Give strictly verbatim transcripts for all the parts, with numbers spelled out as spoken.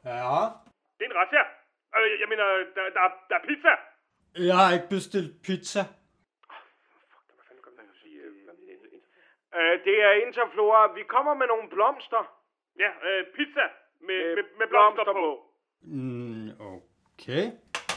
Ja? Det er en razzia. Øh, jeg mener, der, der, der er pizza. Jeg har ikke bestilt pizza. Øh, det er Interflora. Vi kommer med nogle blomster. Ja, øh, pizza med, øh, med, med blomster, blomster på. Mm, okay.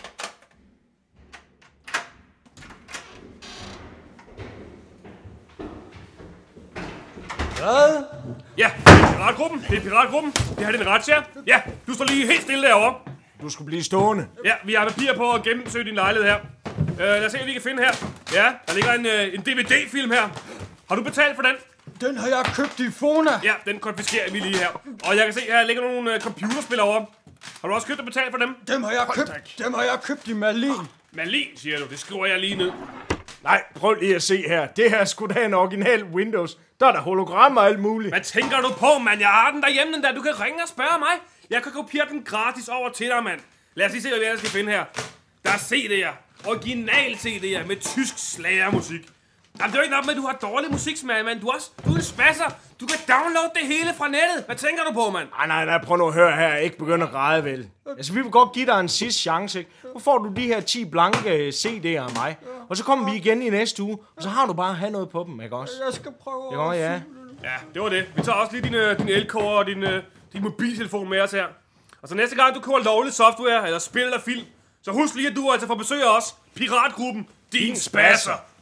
Hvad? Ja, det er piratgruppen. Det er piratgruppen. Det her er en razzia. Ja, du står lige helt stille derovre. Du skulle blive stående. Ja, vi har papir på at gennemsøge din lejlighed her. Uh, lad os se, hvad vi kan finde her. Ja, der ligger en, uh, en D V D-film her. Har du betalt for den? Den har jeg købt i Fona. Ja, den konfiskerer vi lige her. Og jeg kan se, her ligger nogle uh, computerspil over. Har du også købt og betalt for dem? Dem har jeg købt. Dem har jeg købt i Merlin. Merlin, siger du. Det skriver jeg lige ned. Nej, prøv lige at se her. Det her er sgu da en original Windows. Der er der hologrammer og alt muligt. Hvad tænker du på, mand? Jeg har den derhjemme, den der. Du kan ringe og spørge mig. Jeg kan kopiere den gratis over til dig, mand. Lad os lige se, hvad jeg skal finde her. Der er C D'er. Original C D'er med tysk slagermusik. Jamen, det er jo ikke nok med, at du har dårlig musiksmag, mand. Du er også du er en spasser. Du kan downloade det hele fra nettet. Hvad tænker du på, mand? Nej, nej, nej. Prøv nu at høre her. Ikke begynde at græde, vel. Altså, vi vil godt give dig en sidste chance, ikke? Nu får du de her ti blanke C D'er af mig. Og så kommer vi igen i næste uge. Og så har du bare at have noget på dem, ikke også? Jeg skal prøve Jo, ja. Ja, det var det. Vi tager også lige din, uh, din elkoger og din, uh, din mobiltelefon med os her. Og så næste gang, du køber lovlig software eller spil eller film, så husk lige, at du altså får besøg af os, Piratgruppen, din spasser.